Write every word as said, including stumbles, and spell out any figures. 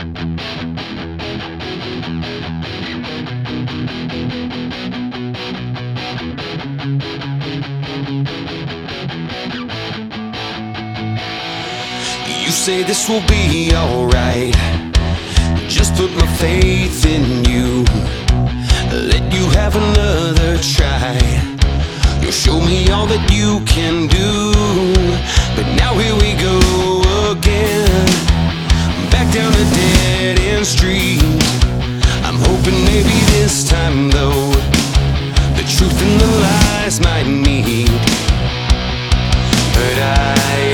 You say this will be alright. Just put my faith in you. Let you have another try. You'll show me all that you can do. But now here we go again, back down a dead-end street. I'm hoping maybe this time though, the truth and the lies might meet. But I